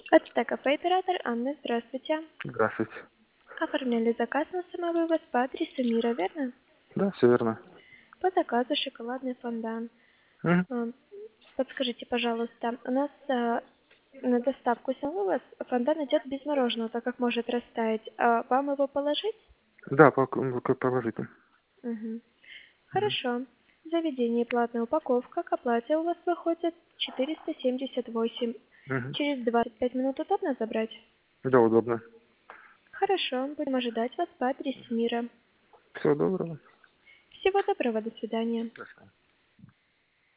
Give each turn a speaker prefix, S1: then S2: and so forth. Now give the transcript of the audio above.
S1: АЦТ кафе оператор Анна, здравствуйте.
S2: Здравствуйте.
S1: Оформляли заказ на самовывоз по адресу Мира, верно?
S2: Да, все верно.
S1: По заказу шоколадный фондан.
S2: Мгм.
S1: Ам, Подскажите, пожалуйста, у нас на доставку самовывоз фондан идет без мороженого, так как может растаять. Вам его положить?
S2: Да, положите.
S1: Мгм.
S2: Мгм.
S1: Хорошо. Заведение и платная упаковка к оплате у вас выходит 478.
S2: Мгм.
S1: Через 25 минут удобно забрать?
S2: Да, удобно.
S1: Хорошо, будем ожидать вас по адресу Мира.
S2: Всего доброго.
S1: Всего доброго, до свидания.
S2: До свидания.